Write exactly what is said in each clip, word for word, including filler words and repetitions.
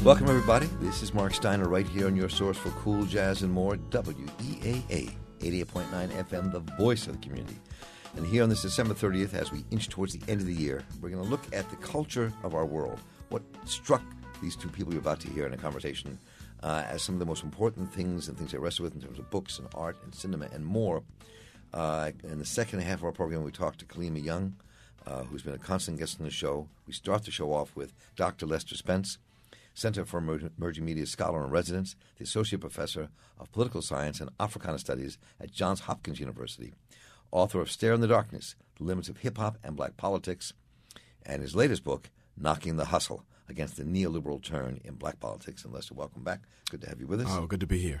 Welcome, everybody. This is Mark Steiner right here on your source for cool jazz and more, W E A A, eighty-eight point nine F M, the voice of the community. And here on this December thirtieth, as we inch towards the end of the year, we're going to look at the culture of our world, what struck these two people you're about to hear in a conversation uh, as some of the most important things and things they wrestle with in terms of books and art and cinema and more. Uh, in the second half of our program, we talked to Kalima Young, uh, who's been a constant guest on the show. We start the show off with Doctor Lester Spence, Center for Emerging Media Scholar in Residence, the Associate Professor of Political Science and Africana Studies at Johns Hopkins University, author of Stare in the Darkness, The Limits of Hip-Hop and Black Politics, and his latest book, Knocking the Hustle, Against the Neoliberal Turn in Black Politics. And Lester, welcome back. Good to have you with us. Oh, good to be here.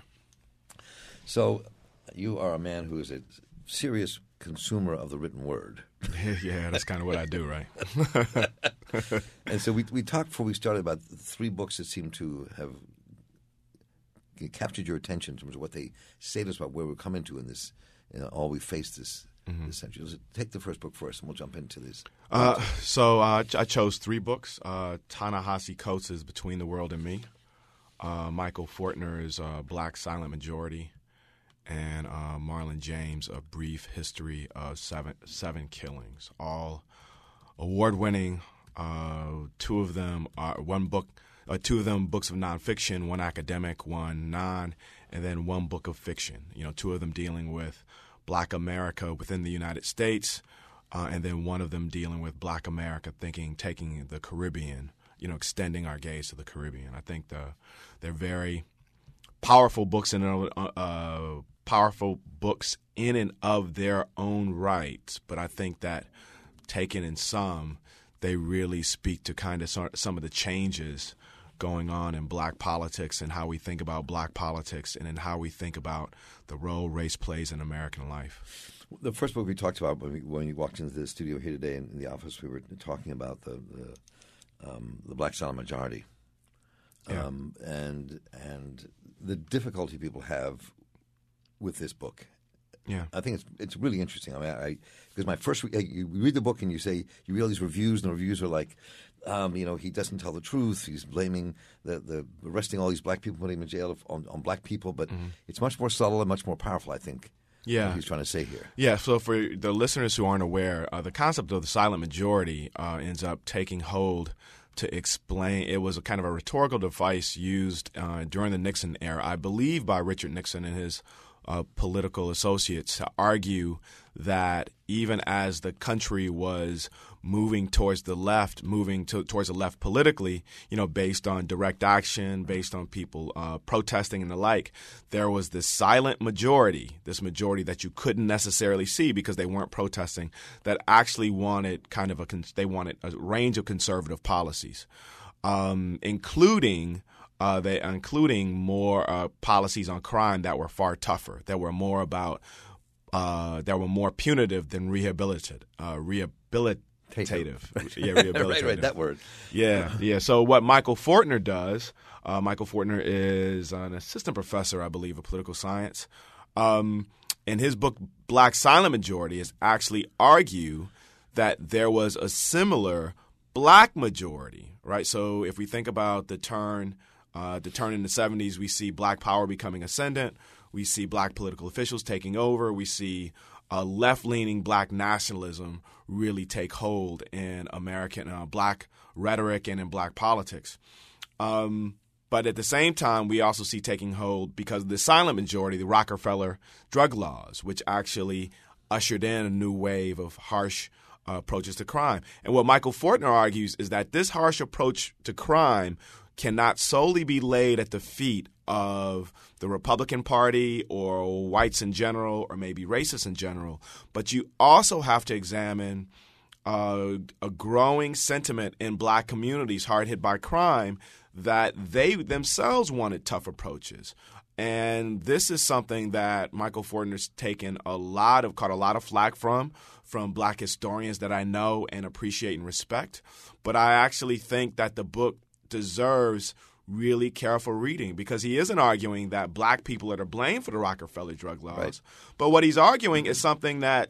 So you are a man who is a serious consumer of the written word. Yeah, that's kind of what I do, right? And so we we talked before we started about three books that seem to have captured your attention in terms of what they say to us about where we're coming to in this, you know, all we face this, mm-hmm. this century. So take the first book first, and we'll jump into this. Uh, so uh, I chose three books. Uh, Ta-Nehisi Coates' Between the World and Me. Uh, Michael Fortner's uh, Black Silent Majority. And uh, Marlon James, A Brief History of Seven Seven Killings. All award-winning. Uh, two of them are one book. Uh, two of them books of nonfiction. One academic, one non, and then one book of fiction. You know, two of them dealing with Black America within the United States, uh, and then one of them dealing with Black America, thinking taking the Caribbean. You know, extending our gaze to the Caribbean. I think the they're very powerful books in uh, uh, powerful books in and of their own right, but I think that taken in sum, they really speak to kind of some of the changes going on in black politics and how we think about black politics and in how we think about the role race plays in American life. The first book we talked about when we when you walked into the studio here today in, in the office, we were talking about the the, um, the Black Silent Majority, yeah. um, and and the difficulty people have with this book. Yeah, I think it's it's really interesting. I mean, I because my first you read the book and you say you read all these reviews and the reviews are like, um, you know, he doesn't tell the truth. He's blaming the, the arresting all these black people, putting them in jail on, on black people. But mm-hmm. it's much more subtle and much more powerful, I think. Yeah, what he's trying to say here. Yeah. So for the listeners who aren't aware, uh, the concept of the silent majority uh, ends up taking hold to explain. It was a kind of a rhetorical device used uh, during the Nixon era, I believe, by Richard Nixon and his Uh, political associates to argue that even as the country was moving towards the left, moving to, towards the left politically, you know, based on direct action, based on people uh, protesting and the like, there was this silent majority, this majority that you couldn't necessarily see because they weren't protesting, that actually wanted kind of a they wanted a range of conservative policies, um, including. Uh, they including more uh, policies on crime that were far tougher, that were more about, uh, that were more punitive than rehabilitative. Uh, rehabilitative, yeah, rehabilitative. right, right, that word. Yeah, yeah. So what Michael Fortner does, uh, Michael Fortner is an assistant professor, I believe, of political science. Um, in his book, Black Silent Majority, is actually argue that there was a similar black majority, right? So if we think about the turn. Uh, the turn in the seventies, we see black power becoming ascendant. We see black political officials taking over. We see uh, left-leaning black nationalism really take hold in American uh, black rhetoric and in black politics. Um, but at the same time, we also see taking hold, because of the silent majority, the Rockefeller drug laws, which actually ushered in a new wave of harsh uh, approaches to crime. And what Michael Fortner argues is that this harsh approach to crime cannot solely be laid at the feet of the Republican Party or whites in general or maybe racists in general, but you also have to examine uh, a growing sentiment in black communities hard hit by crime that they themselves wanted tough approaches. And this is something that Michael Fortner's taken a lot of, caught a lot of flack from, from black historians that I know and appreciate and respect. But I actually think that the book deserves really careful reading, because he isn't arguing that black people are to blame for the Rockefeller drug laws. Right. But what he's arguing is something that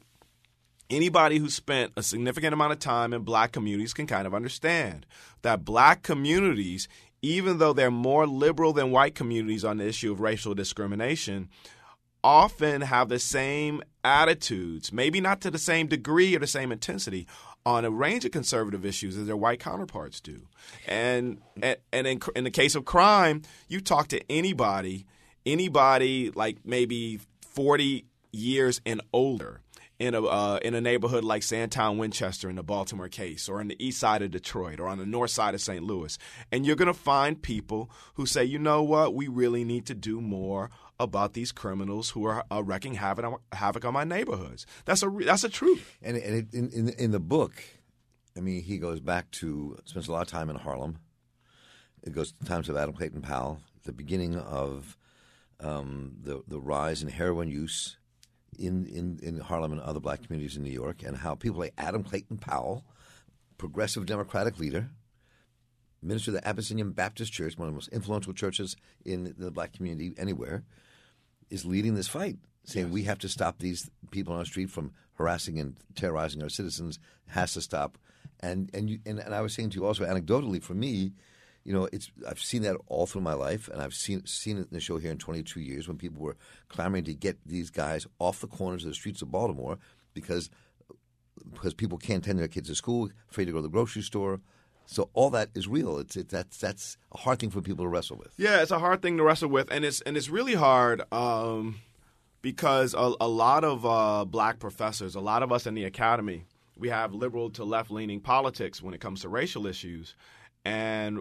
anybody who spent a significant amount of time in black communities can kind of understand, that black communities, even though they're more liberal than white communities on the issue of racial discrimination, often have the same attitudes, maybe not to the same degree or the same intensity, on a range of conservative issues as their white counterparts do. And and, and in, in the case of crime, you talk to anybody, anybody like maybe forty years and older, in a uh, in a neighborhood like Sandtown, Winchester in the Baltimore case, or on the east side of Detroit, or on the north side of Saint Louis. And you're going to find people who say, you know what, we really need to do more about these criminals who are uh, wreaking havoc on, havoc on my neighborhoods. That's a that's a truth. And, and it, in, in in the book, I mean, he goes back to spends a lot of time in Harlem. It goes to the times of Adam Clayton Powell, the beginning of um, the the rise in heroin use in, in, in Harlem and other black communities in New York, and how people like Adam Clayton Powell, progressive Democratic leader, minister of the Abyssinian Baptist Church, one of the most influential churches in the black community anywhere, is leading this fight, saying yes. we have to stop these people on the street from harassing and terrorizing our citizens. It has to stop. And and, you, and and I was saying to you also, anecdotally, for me, you know, it's I've seen that all through my life, and I've seen seen it in the show here in twenty-two years when people were clamoring to get these guys off the corners of the streets of Baltimore because because people can't send their kids to school, afraid to go to the grocery store. So all that is real. It's it, that's that's a hard thing for people to wrestle with. Yeah, it's a hard thing to wrestle with, and it's and it's really hard um, because a, a lot of uh, black professors, a lot of us in the academy, we have liberal to left-leaning politics when it comes to racial issues, and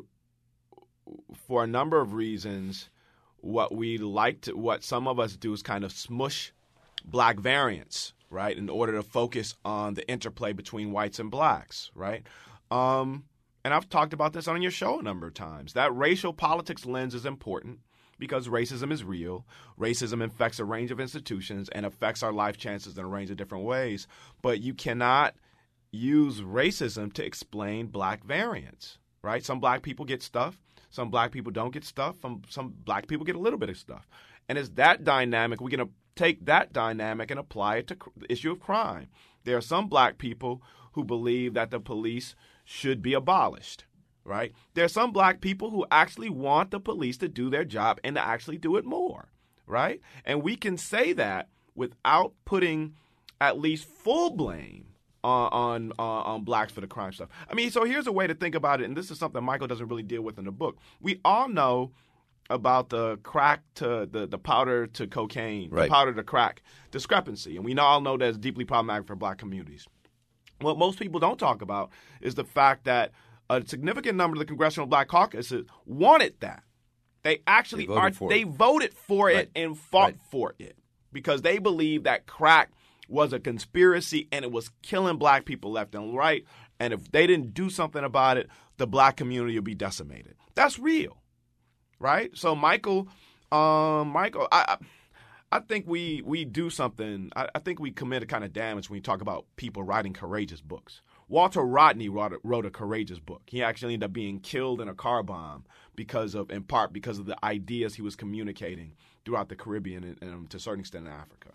for a number of reasons, what we like to, what some of us do is kind of smush black variants, right, in order to focus on the interplay between whites and blacks, right? Um, and I've talked about this on your show a number of times. That racial politics lens is important because racism is real. Racism infects a range of institutions and affects our life chances in a range of different ways. But you cannot use racism to explain black variants, right? Some black people get stuff. Some black people don't get stuff. Some, some black people get a little bit of stuff. And it's that dynamic. We're going to take that dynamic and apply it to cr- the issue of crime. There are some black people who believe that the police should be abolished, right? There are some black people who actually want the police to do their job and to actually do it more, right? And we can say that without putting at least full blame on on, uh, on blacks for the crime stuff. I mean, so here's a way to think about it, and this is something Michael doesn't really deal with in the book. We all know about the crack to the, the powder to cocaine, right. the powder to crack discrepancy, and we all know that it's deeply problematic for black communities. What most people don't talk about is the fact that a significant number of the Congressional Black Caucus wanted that. They actually they are voted for they it, voted for it right. and fought right. for it because they believe that crack was a conspiracy and it was killing black people left and right. And if they didn't do something about it, the black community would be decimated. That's real, right? So Michael, um, Michael, I, I think we we do something. I, I think we commit a kind of damage when we talk about people writing courageous books. Walter Rodney wrote a, wrote a courageous book. He actually ended up being killed in a car bomb because of, in part, because of the ideas he was communicating throughout the Caribbean and, and to a certain extent in Africa.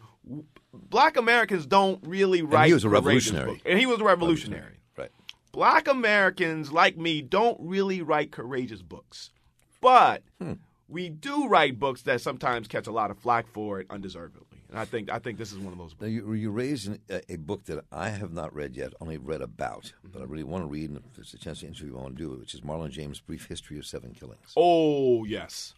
Black Americans don't really write. And he was a revolutionary. Books. And he was a revolutionary. revolutionary. Right. Black Americans like me don't really write courageous books, but hmm. we do write books that sometimes catch a lot of flack for it undeservedly. And I think I think this is one of those books. Now you, you raised an, a, a book that I have not read yet, only read about, but I really want to read, and if there's a chance to interview, I want to do it, which is Marlon James' Brief History of Seven Killings. Oh, yes.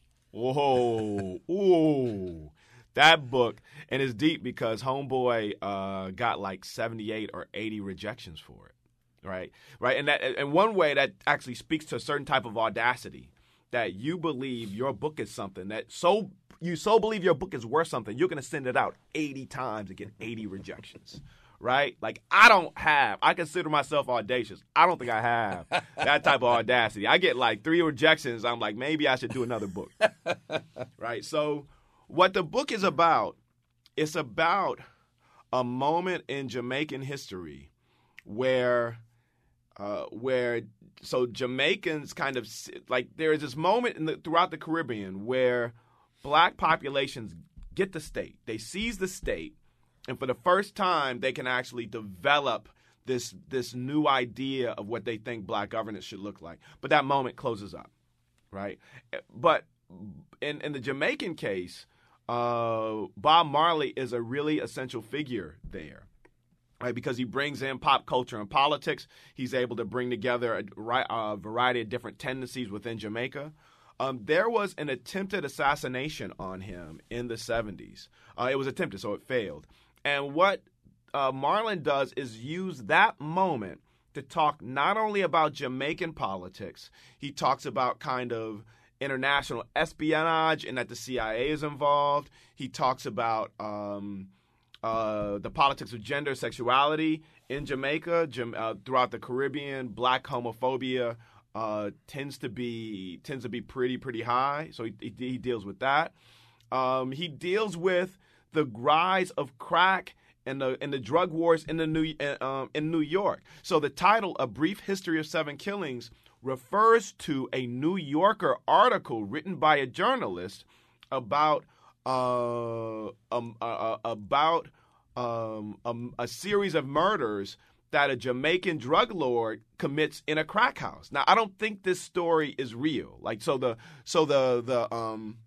Oh, oh. That book, and it's deep because Homeboy uh, got like seventy-eight or eighty rejections for it, right? Right, and that, and one way that actually speaks to a certain type of audacity, that you believe your book is something that so you so believe your book is worth something, you're going to send it out eighty times and get eighty rejections, right? Like I don't have, I consider myself audacious. I don't think I have that type of audacity. I get like three rejections. I'm like, maybe I should do another book, right? So. What the book is about, it's about a moment in Jamaican history where, uh, where so Jamaicans kind of like there is this moment in the, throughout the Caribbean where black populations get the state, they seize the state, and for the first time they can actually develop this this new idea of what they think black governance should look like. But that moment closes up. right? But in in the Jamaican case, uh, Bob Marley is a really essential figure there. Right, because he brings in pop culture and politics. He's able to bring together a, a variety of different tendencies within Jamaica. Um, there was an attempted assassination on him in the seventies. Uh, it was attempted, so it failed. And what uh, Marlon does is use that moment to talk not only about Jamaican politics, he talks about kind of international espionage and that the C I A is involved. He talks about Um, Uh, the politics of gender, sexuality in Jamaica, Jam- uh, throughout the Caribbean. Black homophobia uh, tends to be tends to be pretty pretty high, so he, he, he deals with that. Um, he deals with the rise of crack and the and the drug wars in the new uh, um, in New York. So the title, "A Brief History of Seven Killings," refers to a New Yorker article written by a journalist about. Uh, um, uh, uh, about um, um, a series of murders that a Jamaican drug lord commits in a crack house. Now, I don't think this story is real. Like, so the so the the um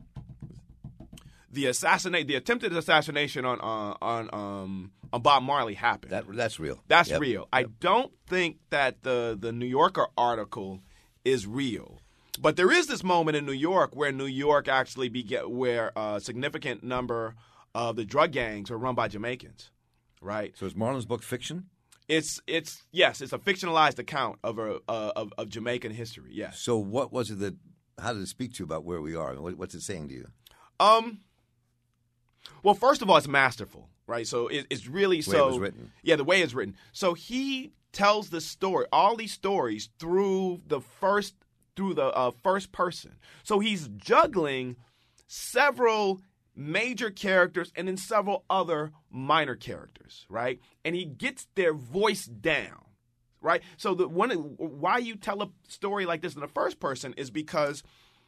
the assassinate the attempted assassination on uh, on um on Bob Marley happened. That that's real. That's Yep. real. I Yep. don't think that the the New Yorker article is real. But there is this moment in New York where New York actually began, where a significant number of the drug gangs are run by Jamaicans, right? So is Marlon's book fiction? It's it's yes, it's a fictionalized account of a uh, of, of Jamaican history. Yes. So what was it that? How did it speak to you about where we are? What, what's it saying to you? Um. Well, first of all, it's masterful, right? So it, it's really The way so. it was written. Yeah, the way it's written. So he tells the story, all these stories through the first. through the uh, first person. So he's juggling several major characters and then several other minor characters, right? And he gets their voice down, right? So the one why you tell a story like this in the first person is because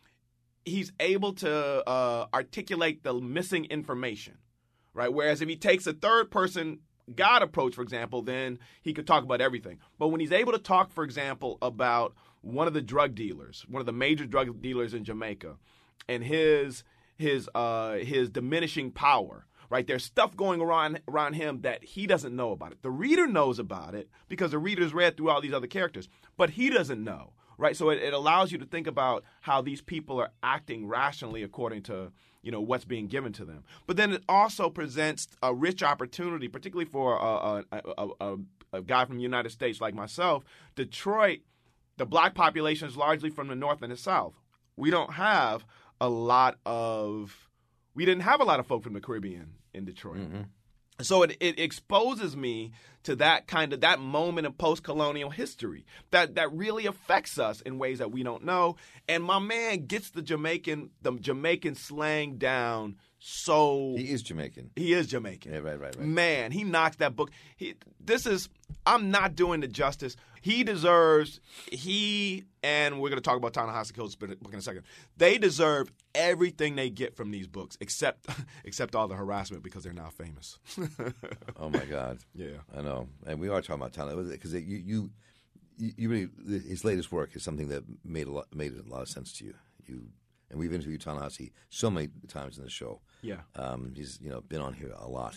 he's able to uh, articulate the missing information, right? Whereas if he takes a third person God approach, for example, then he could talk about everything. But when he's able to talk, for example, about one of the drug dealers, one of the major drug dealers in Jamaica, and his his uh, his diminishing power, right? There's stuff going around around him that he doesn't know about it. The reader knows about it because the reader's read through all these other characters, but he doesn't know, right? So it, it allows you to think about how these people are acting rationally according to, you know, what's being given to them. But then it also presents a rich opportunity, particularly for a, a, a, a, a guy from the United States like myself. Detroit, the black population is largely from the north and the south. We don't have a lot of, we didn't have a lot of folk from the Caribbean in Detroit. Mm-hmm. So it, it exposes me to that kind of, that moment in post-colonial history that, that really affects us in ways that we don't know. And my man gets the Jamaican, the Jamaican slang down so... He is Jamaican. He is Jamaican. Yeah, right, right, right. Man, he knocks that book. He, this is, I'm not doing the justice. He deserves, he, and we're going to talk about Ta-Nehisi Coates' book in a second. They deserve everything they get from these books, except except all the harassment because they're now famous. Oh, my God. Yeah. I know. And we are talking about Ta-Nehisi because you, you, you really, his latest work is something that made a lot, made a lot of sense to you. You And we've interviewed Ta-Nehisi so many times in the show. Yeah. Um, he's, you know, been on here a lot.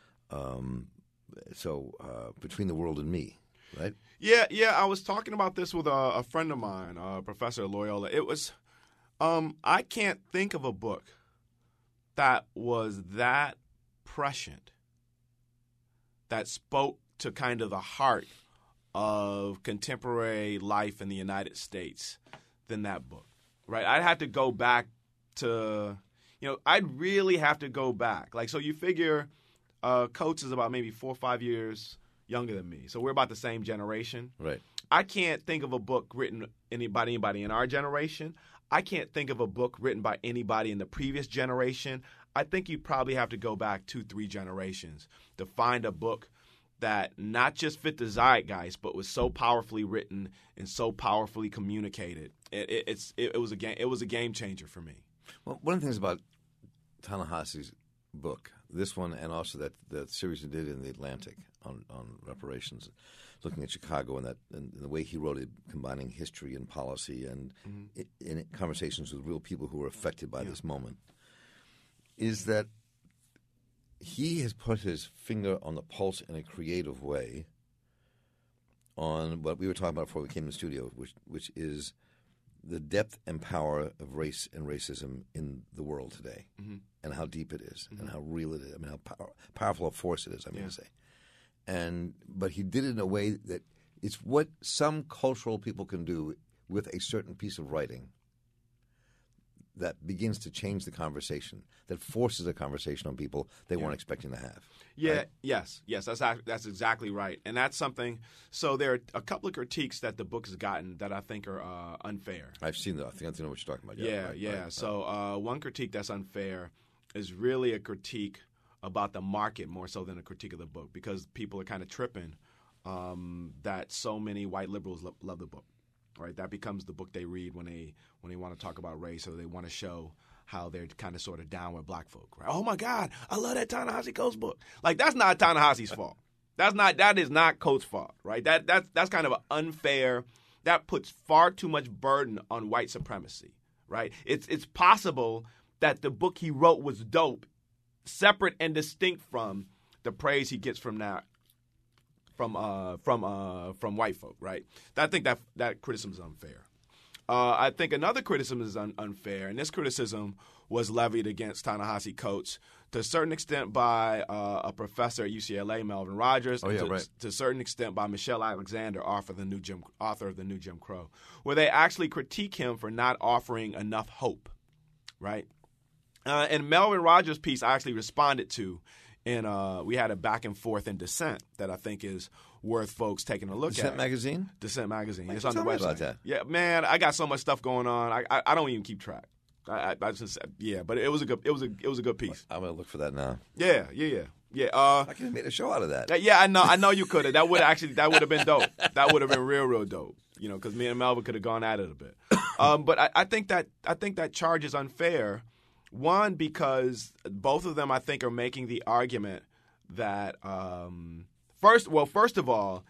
Um, so uh, Between the World and Me, right? Yeah, yeah. I was talking about this with a, a friend of mine, uh, Professor Loyola. It was, um, I can't think of a book that was that prescient, that spoke to kind of the heart of contemporary life in the United States than that book, right? I'd have to go back to, you know, I'd really have to go back. Like, so you figure uh, Coates is about maybe four or five years younger than me. So we're about the same generation. Right. I can't think of a book written any, by anybody in our generation. I can't think of a book written by anybody in the previous generation. I think you probably have to go back two, three generations to find a book that not just fit the zeitgeist, but was so powerfully written and so powerfully communicated. It, it, it's, it, it was a game. It was a game changer for me. Well, one of the things about Ta-Nehisi's book, this one, and also that the series he did in the Atlantic on, on reparations, looking at Chicago and that and the way he wrote it, combining history and policy and mm-hmm. it, in conversations with real people who were affected by yeah. this moment, is that he has put his finger on the pulse in a creative way on what we were talking about before we came to the studio, which which is the depth and power of race and racism in the world today, mm-hmm. and how deep it is, mm-hmm. and how real it is. I mean, how power, powerful a force it is. I mean yeah. to say, and but he did it in a way that it's what some cultural people can do with a certain piece of writing that begins to change the conversation, that forces a conversation on people they yeah. weren't expecting to have. Yeah, right? yes, yes, that's that's exactly right. And that's something, so there are a couple of critiques that the book has gotten that I think are uh, unfair. I've seen that. I think I know what you're talking about. Yeah, yeah. Right, yeah. Right, so uh, one critique that's unfair is really a critique about the market more so than a critique of the book, because people are kind of tripping um, that so many white liberals lo- love the book. Right, that becomes the book they read when they when they want to talk about race, or they want to show how they're kind of sort of down with black folk. Right? Oh my God, I love that Ta-Nehisi Coates book. Like, that's not Ta-Nehisi's fault. That's not that is not Coates' fault. Right? That that's that's kind of an unfair. That puts far too much burden on white supremacy. Right? It's it's possible that the book he wrote was dope, separate and distinct from the praise he gets from now. From uh from uh from white folk, right? I think that that criticism is unfair. Uh, I think another criticism is un- unfair, and this criticism was levied against Ta-Nehisi Coates to a certain extent by uh, a professor at U C L A, Melvin Rogers, oh, and yeah, to, right. to a certain extent by Michelle Alexander, author of the new Jim author of the new Jim Crow, where they actually critique him for not offering enough hope, right? Uh, and Melvin Rogers' piece I actually responded to. And uh, we had a back and forth in Dissent that I think is worth folks taking a look Dissent at. Dissent magazine? Dissent magazine. Man, it's on the tell me website. about that. Yeah, man, I got so much stuff going on. I I, I don't even keep track. I, I, I just yeah, but it was a good it was a it was a good piece. I'm gonna look for that now. Yeah, yeah, yeah, yeah. Uh, I could have made a show out of that. Yeah, I know, I know you could have. That would actually that would have been dope. That would have been real, real dope. You know, because me and Melvin could have gone at it a bit. Um, but I, I think that I think that charge is unfair. One, because both of them I think are making the argument that um, first, well, first of all,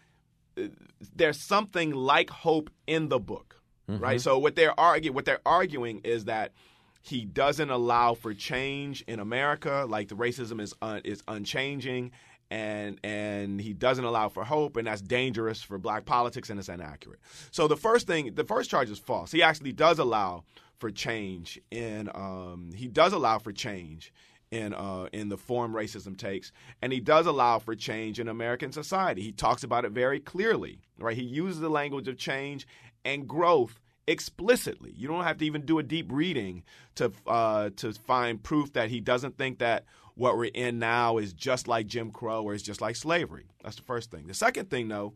there's something like hope in the book, mm-hmm. right? So what they're arguing, what they're arguing is that he doesn't allow for change in America, like the racism is un, is unchanging, and and he doesn't allow for hope, and that's dangerous for black politics, and it's inaccurate. So the first thing, the first charge is false. He actually does allow for change in um, he does allow for change. in uh, in the form racism takes, and he does allow for change in American society. He talks about it very clearly, right? He uses the language of change and growth explicitly. You don't have to even do a deep reading to uh, to find proof that he doesn't think that what we're in now is just like Jim Crow or is just like slavery. That's the first thing. The second thing, though,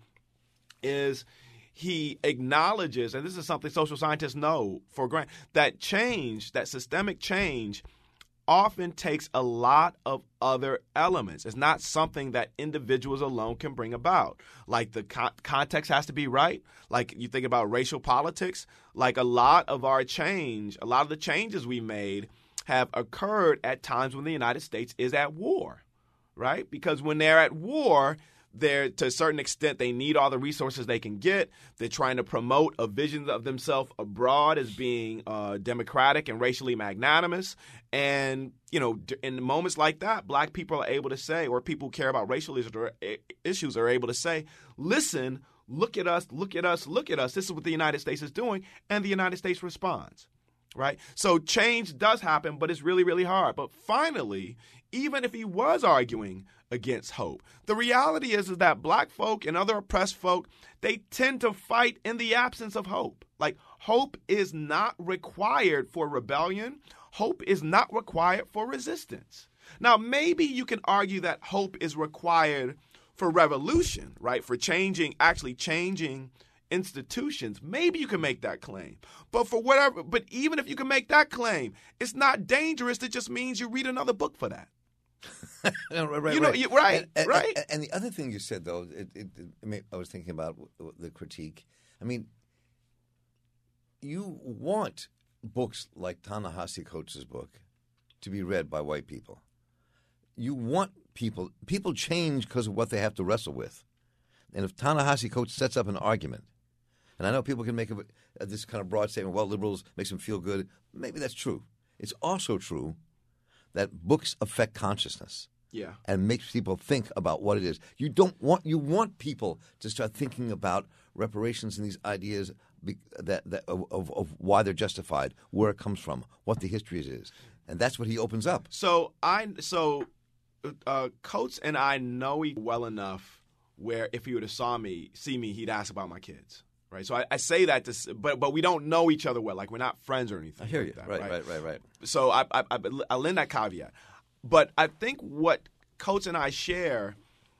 is he acknowledges, and this is something social scientists know for granted, that change, that systemic change, often takes a lot of other elements. It's not something that individuals alone can bring about. Like the con- context has to be right. Like you think about racial politics, like a lot of our change, a lot of the changes we made have occurred at times when the United States is at war, right? Because when they're at war, they're, to a certain extent, they need all the resources they can get. They're trying to promote a vision of themselves abroad as being uh, democratic and racially magnanimous. And, you know, in moments like that, black people are able to say, or people who care about racial issues are able to say, listen, look at us, look at us, look at us. This is what the United States is doing. And the United States responds, right? So change does happen, but it's really, really hard. But finally, even if he was arguing against hope, the reality is, is that black folk and other oppressed folk, they tend to fight in the absence of hope. Like, hope is not required for rebellion. Hope is not required for resistance. Now, maybe you can argue that hope is required for revolution, right? For changing, actually changing institutions. Maybe you can make that claim. But for whatever, but even if you can make that claim, it's not dangerous. It just means you read another book for that. no, right, you know, right, you, right, and, right. And, and the other thing you said, though, it, it, it, I was thinking about the critique. I mean, you want books like Ta-Nehisi Coates' book to be read by white people. You want people – people change because of what they have to wrestle with. And if Ta-Nehisi Coates sets up an argument, and I know people can make a, a, this kind of broad statement, well, liberals makes them feel good. Maybe that's true. It's also true that books affect consciousness. Yeah. And makes people think about what it is. You don't want you want people to start thinking about reparations and these ideas be, that, that of, of, of why they're justified, where it comes from, what the history is, and that's what he opens up. So I so uh, Coates and I know each well enough where if he would have saw me, see me, he'd ask about my kids. Right, so I, I say that, to, but but we don't know each other well. Like we're not friends or anything. I hear like you. That, right, right, right, right, right. So I I, I I lend that caveat. But I think what Coates and I share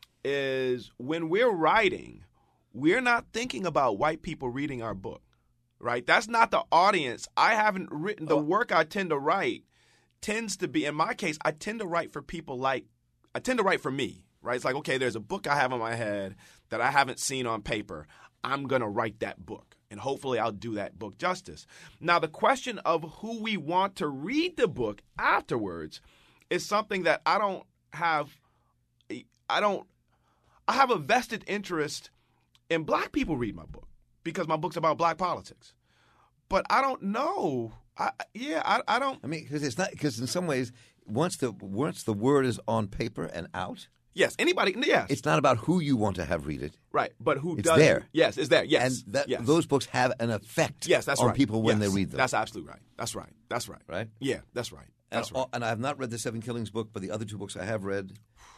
is when we're writing, we're not thinking about white people reading our book, right? That's not the audience. I haven't written – the work I tend to write tends to be – in my case, I tend to write for people like – I tend to write for me, right? It's like, okay, there's a book I have in my head that I haven't seen on paper. I'm going to write that book, and hopefully I'll do that book justice. Now, the question of who we want to read the book afterwards – is something that I don't have I don't I have a vested interest in black people read my book because my book's about black politics. But I don't know. I yeah, I, I don't I mean, because it's not because in some ways once the once the word is on paper and out, yes, anybody yes. It's not about who you want to have read it. Right, but who it's does there. Yes, it's there. Yes. And that, yes. those books have an effect yes, that's on right. people when yes. they read them. That's absolutely right. That's right. That's right. Right? Yeah, that's right. That's and, right. and I have not read the Seven Killings book, but the other two books I have read.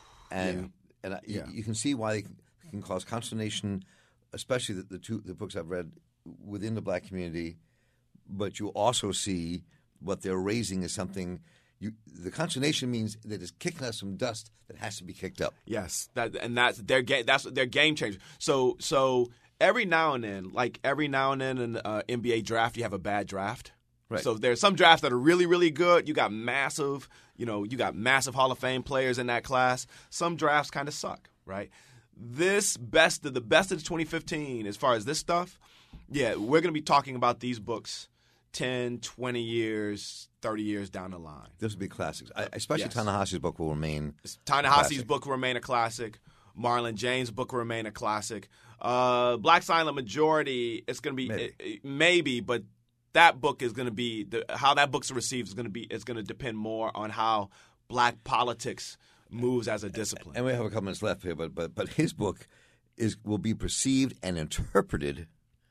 And yeah. and I, yeah. you, you can see why they can cause consternation, especially the, the two the books I've read within the black community. But you also see what they're raising is something. You, the consternation means that it's kicking us some dust that has to be kicked up. Yes, that and that's their game. That's their game changer. So so every now and then, like every now and then in an uh, N B A draft, you have a bad draft. Right. So there's some drafts that are really, really good. You got massive, you know, you got massive Hall of Fame players in that class. Some drafts kind of suck, right? This best of the best of twenty fifteen, as far as this stuff, yeah, we're going to be talking about these books ten, twenty years, thirty years down the line. This will be classics. I, especially Yes. Ta-Nehisi's book will remain Ta-Nehisi's book will remain a classic. Marlon James' book will remain a classic. Uh, Black Silent Majority, it's going to be Maybe. it- it- maybe, but that book is going to be the, how that book's received is going to be is going to depend more on how black politics moves as a discipline. And we have a couple minutes left here, but but but his book is will be perceived and interpreted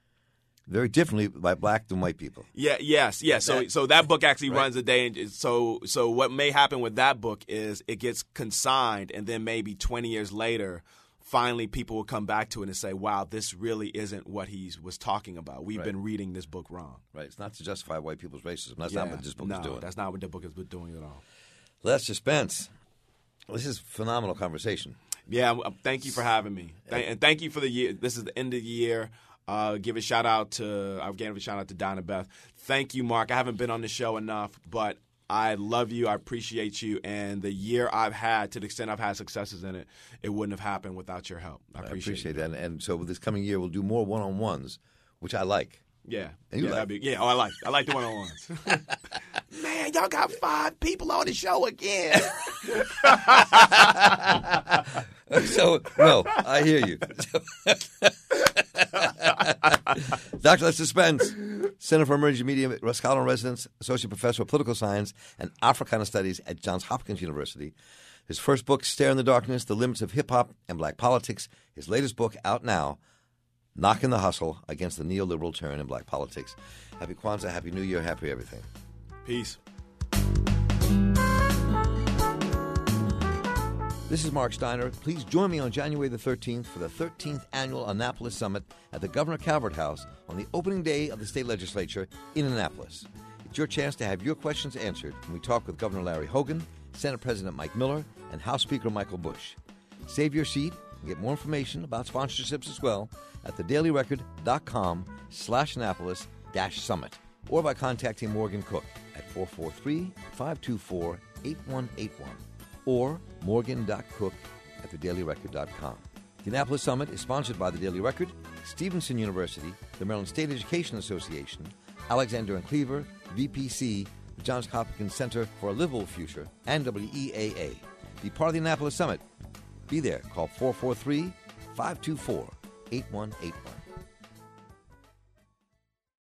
very differently by black than white people. Yeah, yes, yes. So That- so that book actually Right. runs a day. And so so what may happen with that book is it gets consigned, and then maybe twenty years later, finally people will come back to it and say, "Wow, this really isn't what he was talking about. We've Right. been reading this book wrong." Right. It's not to justify white people's racism. That's Yeah, not what this book no, is doing. that's not what the book is doing at all. Less suspense. This is phenomenal conversation. Yeah, um, thank you for having me, Thank, and thank you for the year. This is the end of the year. Uh, give a shout out to I gave a shout out to Donna Beth. Thank you, Mark. I haven't been on the show enough, but I love you. I appreciate you, and the year I've had, to the extent I've had successes in it, it wouldn't have happened without your help. I I appreciate, appreciate it. that. And, and so this coming year, we'll do more one-on-ones, which I like. Yeah, And you yeah, like- that'd be, yeah. Oh, I like I like the one on ones. Man, y'all got five people on the show again. So, no, I hear you. Doctor Lester Spence, Center for Emerging Media, scholar in residence, associate professor of political science and Africana studies at Johns Hopkins University. His first book, Stare in the Darkness, The Limits of Hip Hop and Black Politics. His latest book, out now, Knocking the Hustle Against the Neoliberal Turn in Black Politics. Happy Kwanzaa, Happy New Year, Happy everything. Peace. This is Mark Steiner. Please join me on January the thirteenth for the thirteenth Annual Annapolis Summit at the Governor Calvert House on the opening day of the state legislature in Annapolis. It's your chance to have your questions answered when we talk with Governor Larry Hogan, Senate President Mike Miller, and House Speaker Michael Bush. Save your seat and get more information about sponsorships as well at thedailyrecord.com slash Annapolis dash summit or by contacting Morgan Cook at four four three, five two four, eight one eight one. or morgan dot cook at the daily record dot com. The Annapolis Summit is sponsored by the Daily Record, Stevenson University, the Maryland State Education Association, Alexander and Cleaver, V P C, the Johns Hopkins Center for a Livable Future, and W E A A. Be part of the Annapolis Summit. Be there. Call four four three, five two four, eight one eight one.